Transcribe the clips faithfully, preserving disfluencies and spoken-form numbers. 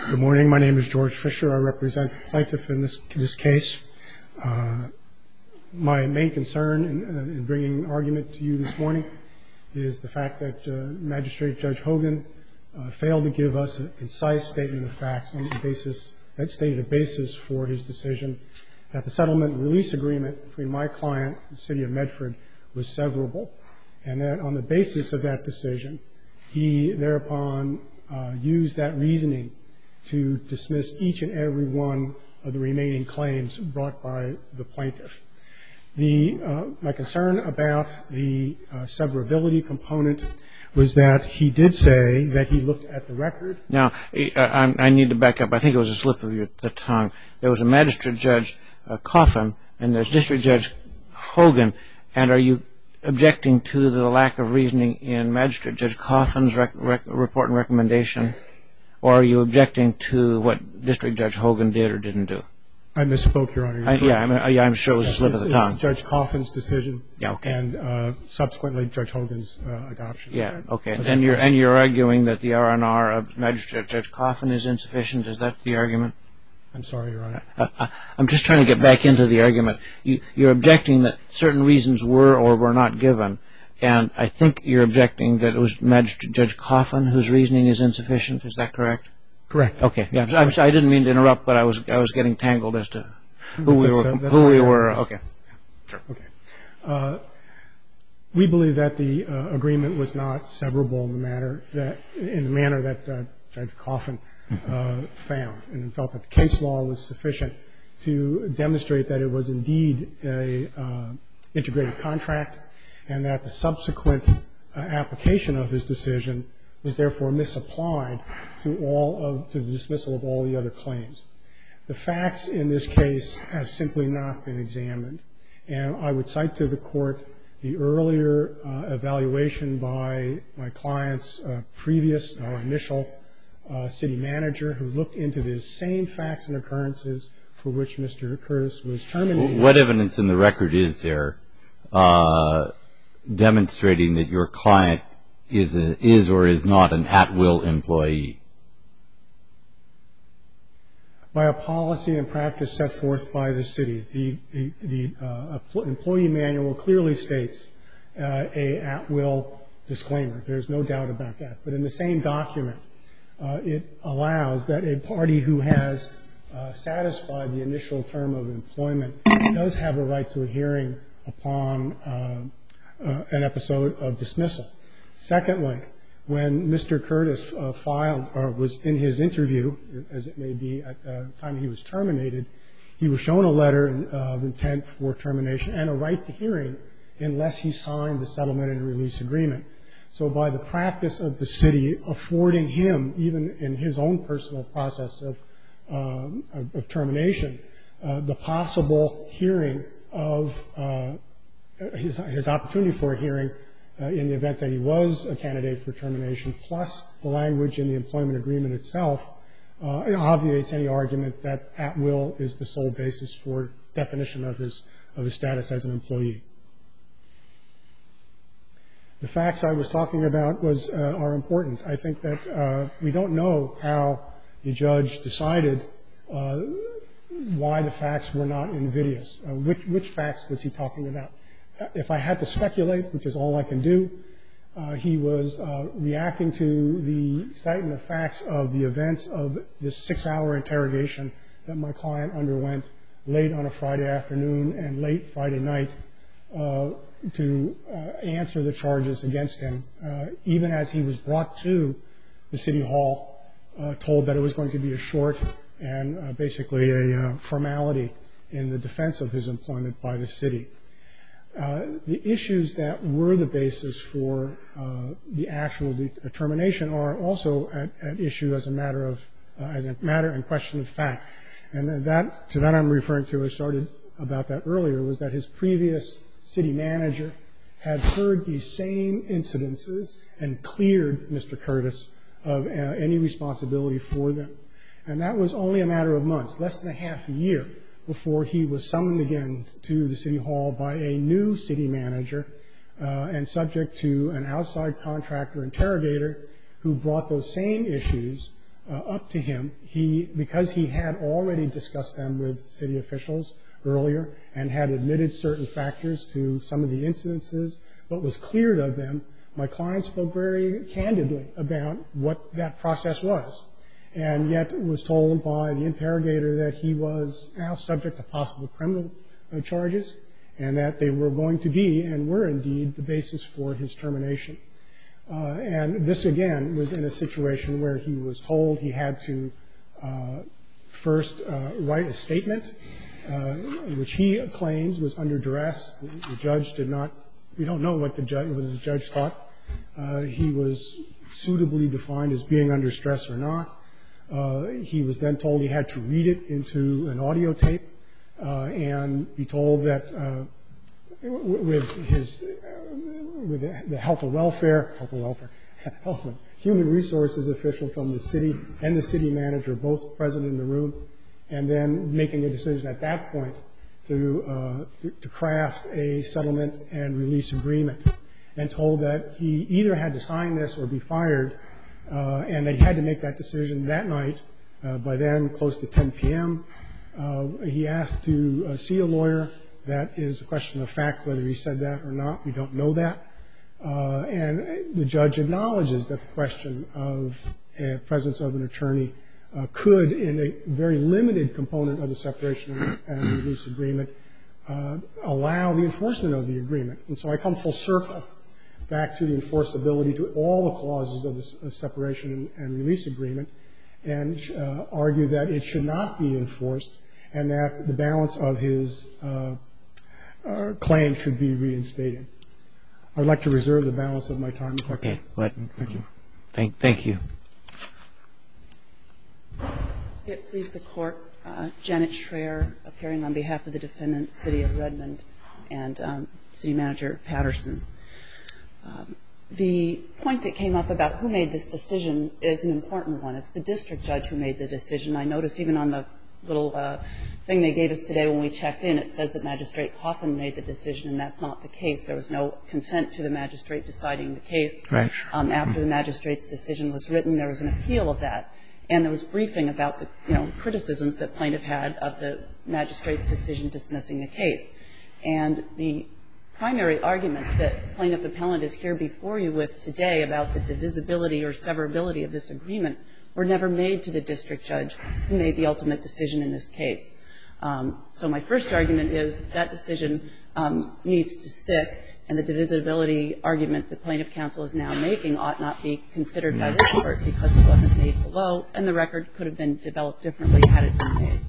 Good morning. My name is George Fisher. I represent the plaintiff in this, this case. Uh, my main concern in, uh, in bringing an argument to you this morning is the fact that uh, Magistrate Judge Hogan uh, failed to give us a concise statement of facts on the basis that stated a basis for his decision that the settlement and release agreement between my client and the City of Medford was severable, and that on the basis of that decision, he thereupon uh, used that reasoning to dismiss each and every one of the remaining claims brought by the plaintiff. The, uh, my concern about the uh, severability component was that he did say that he looked at the record. Now, I, I need to back up. I think it was a slip of your, the tongue. There was a Magistrate Judge uh, Coffin and there's District Judge Hogan, and are you objecting to the lack of reasoning in Magistrate Judge Coffin's rec rec report and recommendation? Or are you objecting to what District Judge Hogan did or didn't do? I misspoke, Your Honor. I, yeah, I yeah, I'm sure it was yes, a slip of the tongue. It's Judge Coffin's decision, yeah, okay. and uh, subsequently Judge Hogan's uh, adoption. Yeah, okay. And, and you're and you're arguing that the R and R of Magistrate Judge Coffin is insufficient. Is that the argument? I'm sorry, Your Honor. Uh, uh, I'm just trying to get back into the argument. You, you're objecting that certain reasons were or were not given. And I think you're objecting that it was Magistrate Judge Coffin whose reasoning is insufficient. Is that correct? Correct. Okay. Yeah. I'm sorry, I didn't mean to interrupt, but I was I was getting tangled as to who we were. Uh, who we were. Okay. Sure. Okay. Uh, we believe that the uh, agreement was not severable in the manner that in the manner that uh, Judge Coffin uh, found, and felt that the case law was sufficient to demonstrate that it was indeed a uh, integrated contract, and that the subsequent uh, application of his decision was therefore misapplied to all of to the dismissal of all the other claims. The facts in this case have simply not been examined, and I would cite to the court the earlier uh, evaluation by my client's uh, previous or initial uh, city manager, who looked into the same facts and occurrences for which Mister Curtis was terminated. What evidence in the record is there uh, demonstrating that your client is a, is or is not an at-will employee? By a policy and practice set forth by the city. The, the, the uh, employee manual clearly states uh, a at-will disclaimer. There's no doubt about that. But in the same document, uh, it allows that a party who has uh, satisfied the initial term of employment does have a right to a hearing upon uh, uh, an episode of dismissal. Secondly, when Mister Curtis uh, filed or was in his interview, as it may be at the time he was terminated, he was shown a letter of intent for termination and a right to hearing unless he signed the settlement and release agreement. So by the practice of the city affording him, even in his own personal process of, uh, of, of termination, uh, the possible hearing of uh, his, his opportunity for a hearing Uh, in the event that he was a candidate for termination, plus the language in the employment agreement itself, uh, it obviates any argument that at will is the sole basis for definition of his of his status as an employee. The facts I was talking about was uh, are important. I think that uh, we don't know how the judge decided uh, why the facts were not invidious. Uh, which which facts was he talking about? If I had to speculate, which is all I can do, uh, he was uh, reacting to the statement of facts of the events of this six-hour interrogation that my client underwent late on a Friday afternoon and late Friday night uh, to uh, answer the charges against him, uh, even as he was brought to the City Hall, uh, told that it was going to be a short and uh, basically a uh, formality in the defense of his employment by the city. Uh, the issues that were the basis for uh, the actual determination are also at, at issue as a matter of uh, as a matter and question of fact, and that to that I'm referring to. I started about that earlier. Was that his previous city manager had heard these same incidences and cleared Mister Curtis of uh, any responsibility for them, and that was only a matter of months, less than a half a year, before he was summoned again to the City Hall by a new city manager uh, and subject to an outside contractor interrogator who brought those same issues uh, up to him. He, because he had already discussed them with city officials earlier and had admitted certain factors to some of the incidences, but was cleared of them, my client spoke very candidly about what that process was, and yet was told by the interrogator that he was now subject to possible criminal uh, charges, and that they were going to be and were indeed the basis for his termination. Uh, and this, again, was in a situation where he was told he had to uh, first uh, write a statement, uh, which he claims was under duress. The judge did not, we don't know what the judge, what the judge thought. Uh, he was suitably defined as being under stress or not. Uh, he was then told he had to read it into an audio tape uh, and be told that uh, with his with the health and welfare, health and welfare, health and human resources official from the city and the city manager both present in the room, and then making a decision at that point to uh, to, to craft a settlement and release agreement, and told that he either had to sign this or be fired, uh, and that he had to make that decision that night. Uh, by then, close to ten p.m., uh, he asked to uh, see a lawyer. That is a question of fact, whether he said that or not. We don't know that. Uh, and the judge acknowledges that the question of uh, presence of an attorney uh, could, in a very limited component of the separation and release agreement, uh, allow the enforcement of the agreement. And so I come full circle back to the enforceability to all the clauses of the of separation and, and release agreement, and uh, argue that it should not be enforced, and that the balance of his uh, uh, claim should be reinstated. I would like to reserve the balance of my time. If okay. I could. Thank you. Thank, thank you. It please the court. Uh, Janet Schreier, appearing on behalf of the defendant, City of Redmond, and um, City Manager Patterson. Um, the point that came up about who made this decision is an important one. It's the district judge who made the decision. I noticed even on the little uh, thing they gave us today when we checked in, it says that Magistrate Coffin made the decision, and that's not the case. There was no consent to the magistrate deciding the case. Right. Um, after the magistrate's decision was written, there was an appeal of that, and there was briefing about the you know criticisms that plaintiff had of the magistrate's decision dismissing the case. And the primary arguments that plaintiff appellant is here before you with today about the divisibility or severability of this agreement were never made to the district judge who made the ultimate decision in this case. Um, so my first argument is that decision um, needs to stick, and the divisibility argument that plaintiff counsel is now making ought not be considered by this court because it wasn't made below, and the record could have been developed differently had it been made.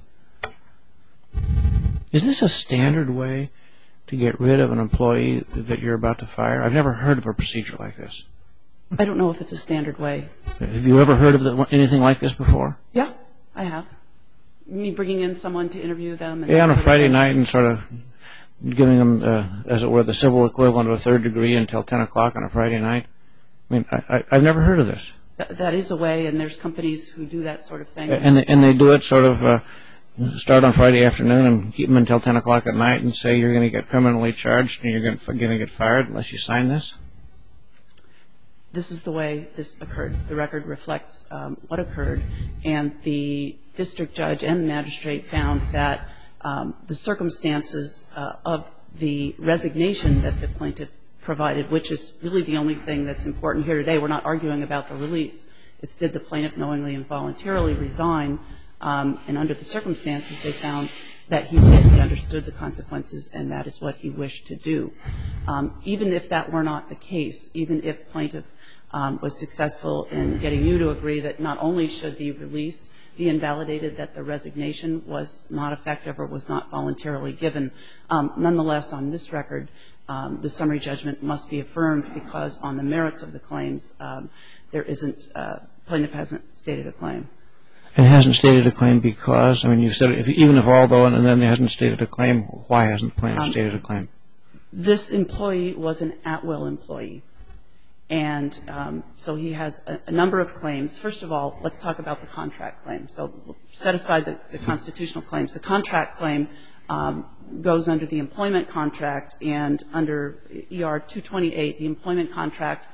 Is this a standard way to get rid of an employee that you're about to fire? I've never heard of a procedure like this. I don't know if it's a standard way. Have you ever heard of the, anything like this before? Yeah, I have. Me bringing in someone to interview them. And yeah, on a Friday night and sort of giving them, uh, as it were, the civil equivalent of a third degree until ten o'clock on a Friday night. I mean, I, I, I've never heard of this. Th- that is a way, and there's companies who do that sort of thing. And they, and they do it sort of, uh, start on Friday afternoon and keep them until ten o'clock at night and say you're going to get criminally charged and you're going to, going to get fired unless you sign this? This is the way this occurred. The record reflects um, what occurred, and the district judge and the magistrate found that um, the circumstances uh, of the resignation that the plaintiff provided, which is really the only thing that's important here today. We're not arguing about the release. It's did the plaintiff knowingly and voluntarily resign, um, and under the circumstances they found that he did. He understood the consequences, and that is what he wished to do. Um, even if that were not the case, even if plaintiff Um, was successful in getting you to agree that not only should the release be invalidated, that the resignation was not effective or was not voluntarily given. Um, nonetheless, on this record, um, the summary judgment must be affirmed because on the merits of the claims, um, there isn't, uh, plaintiff hasn't stated a claim. It hasn't stated a claim because, I mean, you said if, even if although and then it hasn't stated a claim, why hasn't the plaintiff um, stated a claim? This employee was an at-will employee. And um, so he has a, a number of claims. First of all, let's talk about the contract claim. So we'll set aside the, the constitutional claims. The contract claim um, goes under the employment contract, and under E R two twenty-eight, the employment contract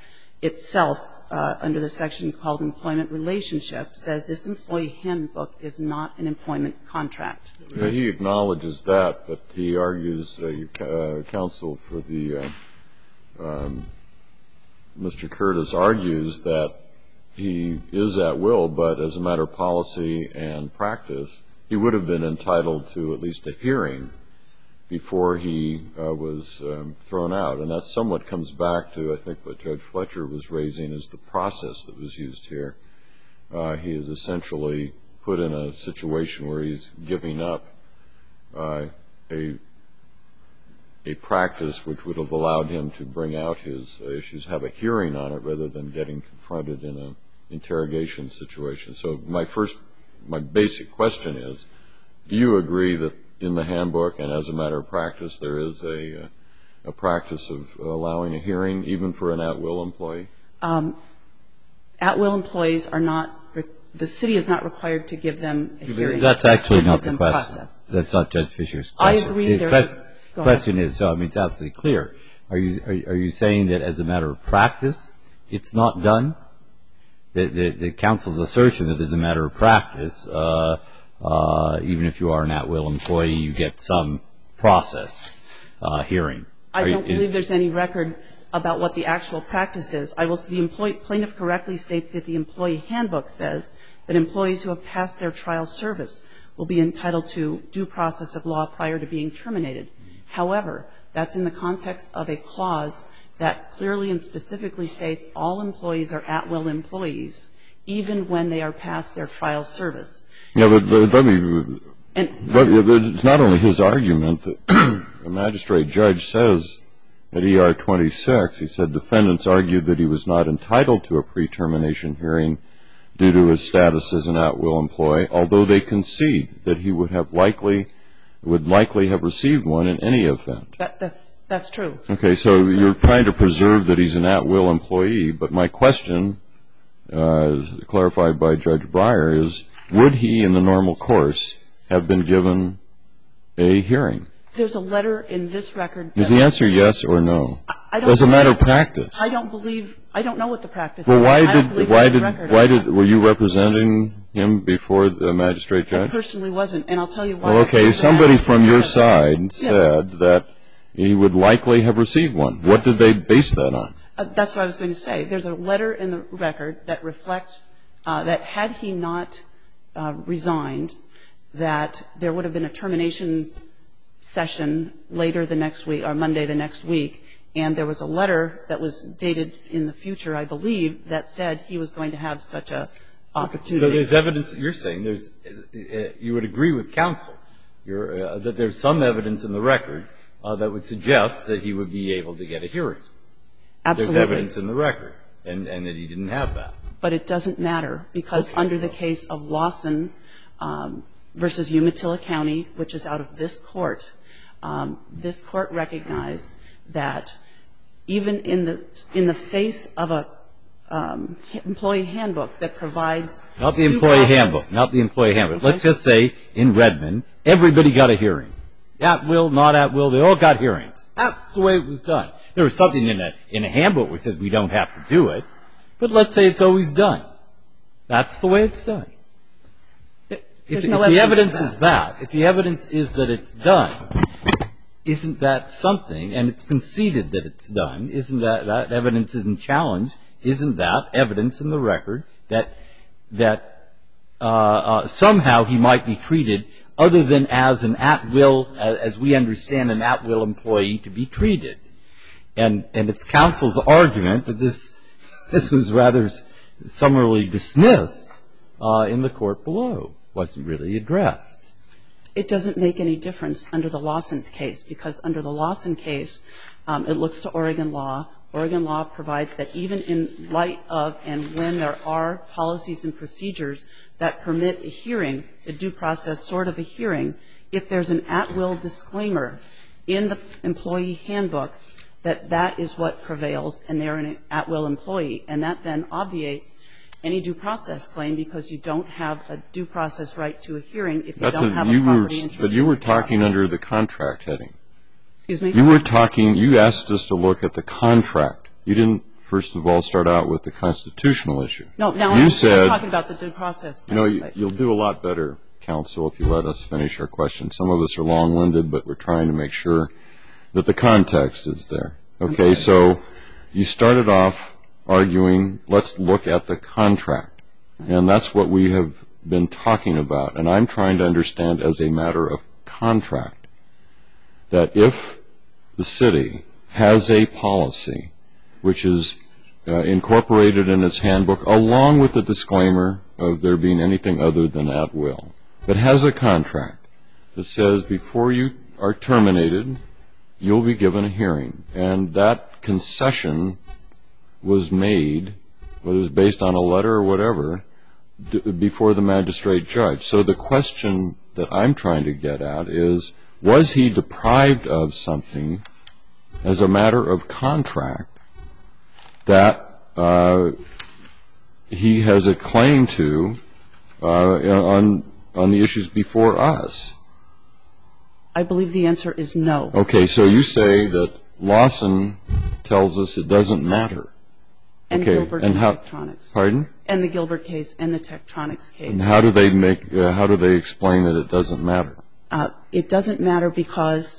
itself, uh, under the section called employment relationship, says this employee handbook is not an employment contract. Yeah, he acknowledges that, but he argues, uh, you, uh, counsel for the, uh, um, Mister Curtis argues that he is at will, but as a matter of policy and practice, he would have been entitled to at least a hearing before he uh, was um, thrown out. And that somewhat comes back to, I think, what Judge Fletcher was raising is the process that was used here. Uh, he is essentially put in a situation where he's giving up uh, a a practice which would have allowed him to bring out his uh, issues, have a hearing on it, rather than getting confronted in an interrogation situation. So my first, my basic question is, do you agree that in the handbook and as a matter of practice there is a, a practice of allowing a hearing even for an at-will employee? Um, at-will employees are not, the city is not required to give them a hearing. That's actually not the question. Process. That's not Judge Fisher's question. I agree. The quest, question is, so I mean, it's absolutely clear. Are you, are, are you saying that as a matter of practice it's not done? The, the, the council's assertion that as a matter of practice, uh, uh, even if you are an at-will employee, you get some process uh, hearing. I are don't you, believe is, there's any record about what the actual practice is. I will, the employee, plaintiff correctly states that the employee handbook says that employees who have passed their trial service will be entitled to due process of law prior to being terminated. However, that's in the context of a clause that clearly and specifically states all employees are at-will employees, even when they are past their trial service. Yeah, but, but let me, and, but it's not only his argument that the magistrate judge says at E R twenty-six, he said defendants argued that he was not entitled to a pre-termination hearing due to his status as an at-will employee, although they concede that he would have likely, would likely have received one in any event. That, that's, that's true. Okay, so you're trying to preserve that he's an at-will employee, but my question, uh, clarified by Judge Breyer, is would he, in the normal course, have been given a hearing? There's a letter in this record. Is the answer yes or no? I, I don't As a matter of practice. I don't believe, I don't know what the practice well, is. Why I don't did, why did, record why did, were you representing him before the magistrate judge? I personally wasn't, and I'll tell you why. Well, okay, somebody from your side yes. said that he would likely have received one. What did they base that on? Uh, that's what I was going to say. There's a letter in the record that reflects uh, that had he not uh, resigned, that there would have been a termination session later the next week, or Monday the next week, and there was a letter that was dated in the future, I believe, that said he was going to have such a opportunity. So there's evidence that you're saying there's, uh, you would agree with counsel you're, uh, that there's some evidence in the record uh, that would suggest that he would be able to get a hearing. Absolutely. There's evidence in the record, and, and that he didn't have that. But it doesn't matter, because okay. under the case of Lawson um, versus Umatilla County, which is out of this court, um, this court recognized that even in the in the face of a um, employee handbook that provides not the employee handbook, not the employee handbook. Okay. Let's just say in Redmond, everybody got a hearing. At will, not at will, they all got hearings. That's the way it was done. There was something in a in a handbook which says we don't have to do it, but let's say it's always done. That's the way it's done. If, no if the evidence evidence is that, if the evidence is that it's done, isn't that something, and it's conceded that it's done, isn't that, that evidence isn't challenged, isn't that evidence in the record that, that uh, uh, somehow he might be treated other than as an at-will, as, as we understand an at-will employee to be treated? And, and it's counsel's argument that this, this was rather summarily dismissed uh, in the court below. Wasn't really addressed. It doesn't make any difference under the Lawson case, because under the Lawson case, um, it looks to Oregon law. Oregon law provides that even in light of and when there are policies and procedures that permit a hearing, a due process sort of a hearing, if there's an at-will disclaimer in the employee handbook, that that is what prevails and they're an at-will employee. And that then obviates any due process claim, because you don't have a due process right to a hearing if you That's don't a, have you a property were, interest. But you were talking under the contract heading. Excuse me? You were talking, you asked us to look at the contract. You didn't first of all start out with the constitutional issue. No, now you I'm, said, I'm talking about the due process. You know, you, you'll do a lot better, counsel, if you let us finish our questions. Some of us are long-winded, but we're trying to make sure that the context is there. Okay, so you started off arguing, let's look at the contract. And that's what we have been talking about. And I'm trying to understand as a matter of contract that if the city has a policy which is uh, incorporated in its handbook, along with the disclaimer of there being anything other than at will, but has a contract that says before you are terminated, you'll be given a hearing. And that concession was made, whether it was based on a letter or whatever, d- before the magistrate judge. So the question that I'm trying to get at is, was he deprived of something as a matter of contract that uh, he has a claim to uh, on on the issues before us? I believe the answer is no. Okay, so you say that Lawson tells us it doesn't matter. And okay, Gilbert and and how, Tektronix. Pardon? And the Gilbert case and the Tektronix case. And how do they make? Uh, how do they explain that it doesn't matter? Uh, it doesn't matter because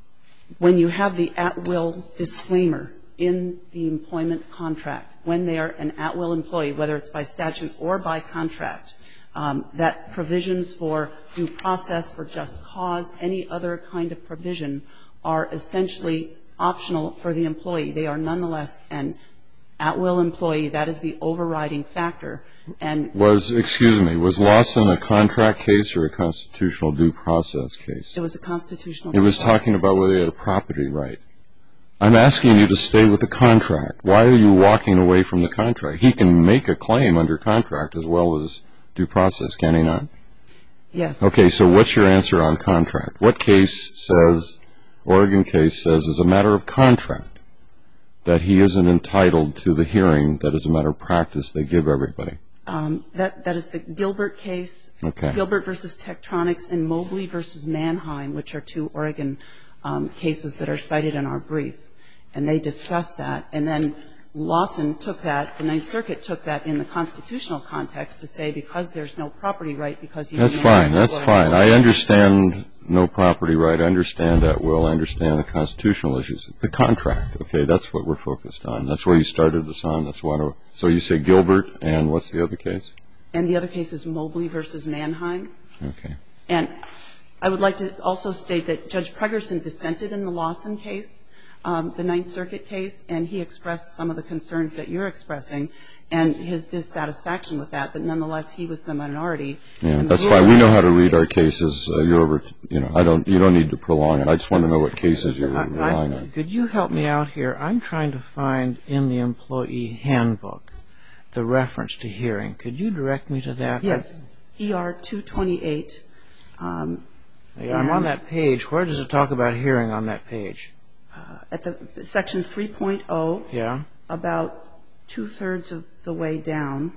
when you have the at-will disclaimer in the employment contract, when they are an at-will employee, whether it's by statute or by contract, um, that provisions for due process, for just cause, any other kind of provision are essentially optional for the employee. They are nonetheless an at-will employee. That is the overriding factor. And was, excuse me, was Lawson a contract case or a constitutional due process case? It was a constitutional It due was process. talking about whether they had a property right. I'm asking you to stay with the contract. Why are you walking away from the contract? He can make a claim under contract as well as due process, can he not? Yes. Okay, so what's your answer on contract? What case says, Oregon case says, as a matter of contract, that he isn't entitled to the hearing that as a matter of practice they give everybody? Um, that, that is the Gilbert case, Okay. Gilbert versus Tektronix, and Mobley versus Mannheim, which are two Oregon um, cases that are cited in our brief. And they discuss that. And then Lawson took that, the Ninth Circuit took that in the constitutional context to say because there's no property right, because you That's fine, that's fine. I understand no property right. I understand that will. I understand the constitutional issues. The contract, okay, that's what we're focused on. That's where you started this on. That's why. So you say Gilbert, and what's the other case? And the other case is Mobley versus Mannheim. Okay. And I would like to also state that Judge Pregerson dissented in the Lawson case, um, the Ninth Circuit case, and he expressed some of the concerns that you're expressing and his dissatisfaction with that, but nonetheless he was the minority. Yeah, that's fine. We know how to read our cases. Uh, you're over, you know, I don't, you don't need to prolong it. I just want to know what cases you're relying on. Could you help me out here? I'm trying to find in the employee handbook the reference to hearing. Could you direct me to that? Yes. E R two twenty-eight. Um, yeah, I'm on that page. Where does it talk about hearing on that page? Uh, at the section three point oh. Yeah. About two-thirds of the way down,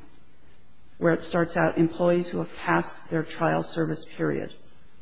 where it starts out, employees who have passed their trial service period.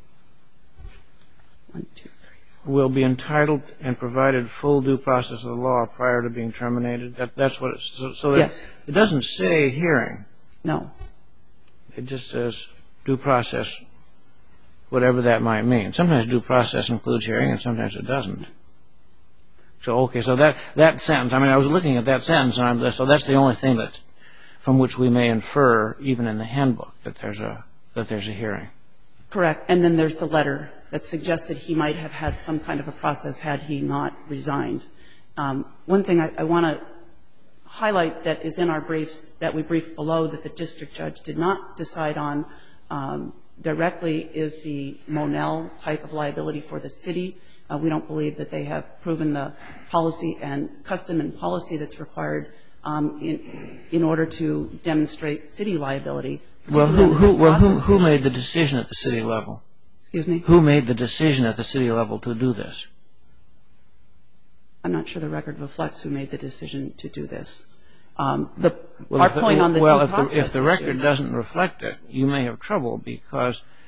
One, two, three. Will be entitled and provided full due process of the law prior to being terminated. That, that's what it's, so, so yes. It, it doesn't say hearing. No. It just says due process, whatever that might mean. Sometimes due process includes hearing and sometimes it doesn't. So, okay, so that, that sentence, I mean, I was looking at that sentence, and I'm, so that's the only thing that, from which we may infer, even in the handbook, that there's a, that there's a hearing. Correct. And then there's the letter that suggested he might have had some kind of a process had he not resigned. Um, one thing I, I want to highlight that is in our briefs, that we briefed below, that the district judge did not decide on um, directly, is the Monell type of liability for the city. Uh, we don't believe that they have proven the policy and custom and policy that's required um, in, in order to demonstrate city liability. Well, who, who, well who, who made the decision at the city level? Excuse me? Who made the decision at the city level to do this? I'm not sure the record reflects who made the decision to do this. Um, the, well, our the, point on the well, due if process the, if the record issue, doesn't reflect it, you may have trouble because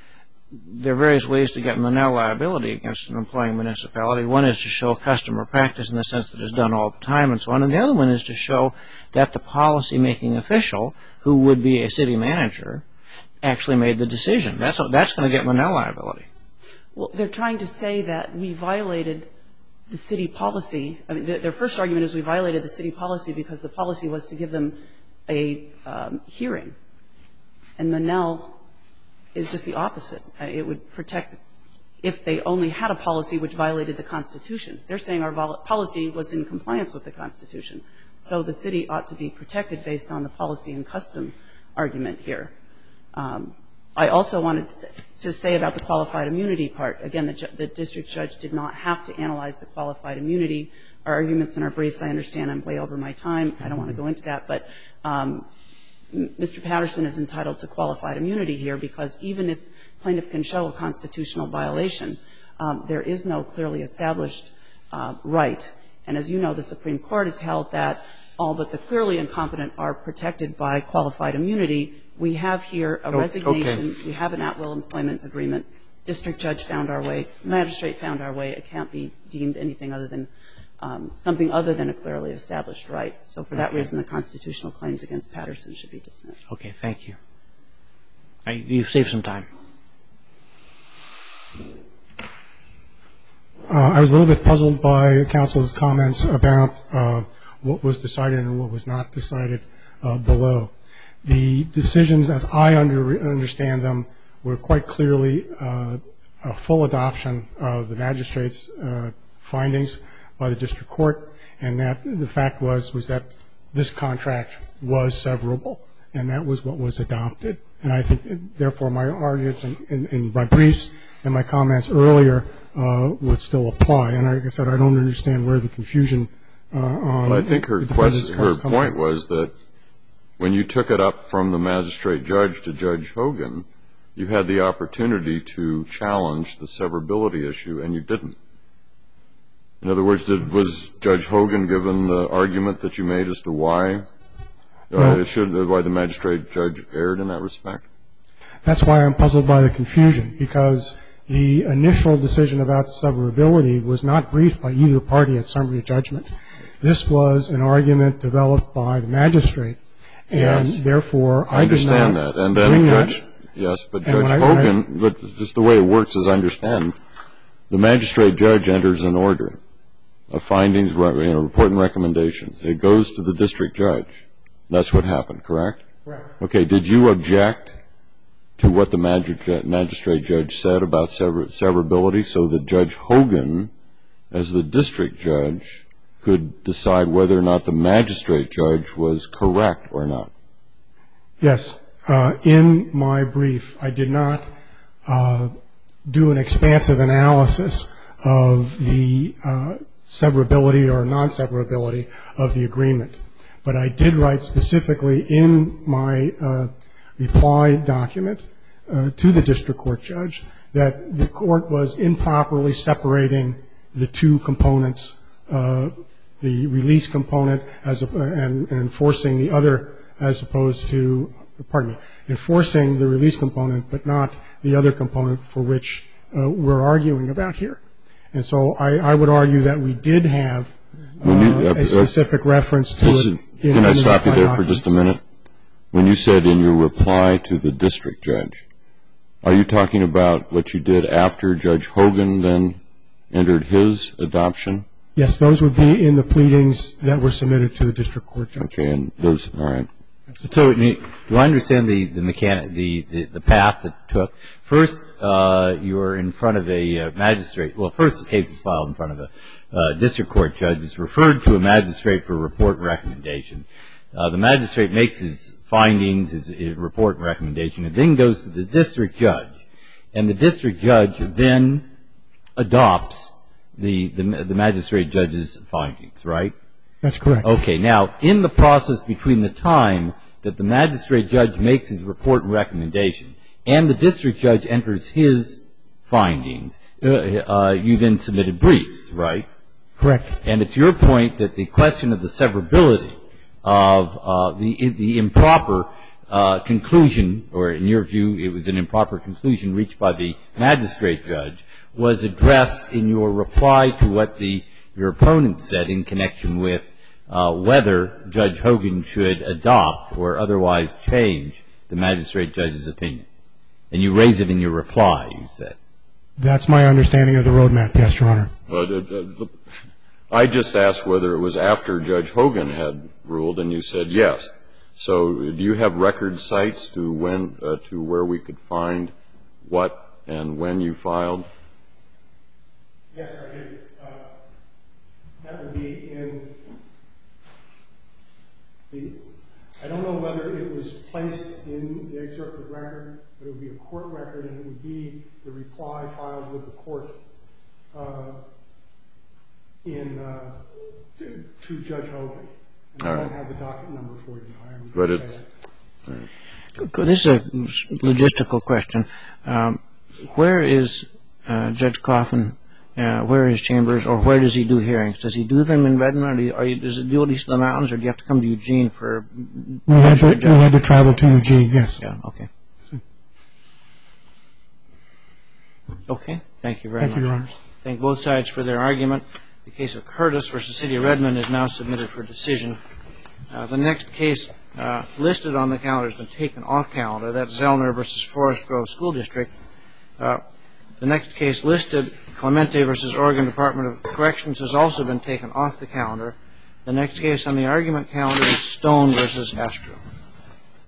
there are various ways to get Monell liability against an employing municipality. One is to show customer practice in the sense that it's done all the time and so on. And the other one is to show that the policy-making official, who would be a city manager, actually made the decision. That's, that's going to get Monell liability. Well, they're trying to say that we violated the city policy. I mean, their first argument is we violated the city policy because the policy was to give them a um, hearing. And Monell is just the opposite. It would protect if they only had a policy which violated the Constitution. They're saying our policy was in compliance with the Constitution. So the city ought to be protected based on the policy and custom argument here. Um, I also wanted to say about the qualified immunity part. Again, the, the district judge did not have to analyze the qualified immunity. Our arguments in our briefs, I understand I'm way over my time. I don't want to go into that. But um, Mister Patterson is entitled to qualified immunity here because even if plaintiff can show a constitutional violation, um, there is no clearly established uh, right. And as you know, the Supreme Court has held that all but the clearly incompetent are protected by qualified immunity. We have here a resignation. Okay. We have an at-will employment agreement. District judge found our way. Magistrate found our way. It can't be deemed anything other than Um, something other than a clearly established right. So for that okay. reason, the constitutional claims against Patterson should be dismissed. Okay, thank you. I, you've saved some time. Uh, I was a little bit puzzled by counsel's comments about uh, what was decided and what was not decided uh, below. The decisions, as I under, understand them, were quite clearly uh, a full adoption of the magistrate's uh, findings by the district court, and that the fact was was that this contract was severable, and that was what was adopted. And I think, therefore, my arguments in, in, in my briefs and my comments earlier uh, would still apply. And like I said, I don't understand where the confusion uh, on. Well, I think her question, her point was that when you took it up from the magistrate judge to Judge Hogan, you had the opportunity to challenge the severability issue, and you didn't. In other words, did, was Judge Hogan given the argument that you made as to why uh, it should, why the magistrate judge erred in that respect? That's why I'm puzzled by the confusion, because the initial decision about severability was not briefed by either party at summary judgment. This was an argument developed by the magistrate, and yes. therefore I, I understand did not that. And then bring Judge, that. yes, but Judge I, Hogan, I, but just the way it works, as I understand, the magistrate judge enters an order of findings, you know, report and recommendations. It goes to the district judge. That's what happened, correct? Correct. Okay. Did you object to what the magistrate judge said about sever severability so that Judge Hogan, as the district judge, could decide whether or not the magistrate judge was correct or not? Yes. Uh, in my brief, I did not uh, do an expansive analysis of the uh, severability or non-severability of the agreement. But I did write specifically in my uh, reply document uh, to the district court judge that the court was improperly separating the two components, uh, the release component as a, and, and enforcing the other as opposed to, pardon me, enforcing the release component but not the other component for which uh, we're arguing about here. And so I, I would argue that we did have uh, you, uh, a specific uh, reference to it. In, can I in stop the you there documents. for just a minute? When you said in your reply to the district judge, are you talking about what you did after Judge Hogan then entered his adoption? Yes, those would be in the pleadings that were submitted to the district court judge. Okay, and those, all right. So do I understand the the mechanic, the, the, the path that took? First, uh, you were in front of a uh, magistrate. Well, first the case is filed in front of a uh, district court judge. It's referred to a magistrate for report and recommendation. Uh, the magistrate makes his findings, his, his report and recommendation. It then goes to the district judge, and the district judge then adopts the the, the magistrate judge's findings, right? That's correct. Okay. Now, in the process between the time that the magistrate judge makes his report and recommendation and the district judge enters his findings, uh, uh, you then submitted briefs, right? Correct. And it's your point that the question of the severability of uh, the the improper uh, conclusion, or in your view it was an improper conclusion reached by the magistrate judge, was addressed in your reply to what the your opponent said in connection with uh, whether Judge Hogan should adopt or otherwise change the magistrate judge's opinion. And you raise it in your reply, you said. That's my understanding of the roadmap, yes, Your Honor. Well, uh, uh, I just asked whether it was after Judge Hogan had ruled, and you said yes. So do you have record cites to when, uh, to where we could find what and when you filed? Yes, I do. Uh, that would be in the, I don't know whether it was placed in the excerpt of record, but it would be a court record, and it would be the reply filed with the court uh, in uh, to, to Judge Hogan. And I don't have the docket number for you. I am but it's. Right. This is a logistical question. Um, where is uh, Judge Coffin? Uh, where is Chambers, or where does he do hearings? Does he do them in Redmond, or, or does he do it east of the mountains, or do you have to come to Eugene for? We had to, we had to travel to Eugene. Yes. Yeah. Okay. Okay. Thank you very Thank much. you, Your Honor. Thank both sides for their argument. The case of Curtis versus City of Redmond is now submitted for decision. Uh, the next case uh, listed on the calendar has been taken off calendar. That's Zellner versus Forest Grove School District. Uh, the next case listed, Clemente versus Oregon Department of Corrections, has also been taken off the calendar. The next case on the argument calendar is Stone versus Astro.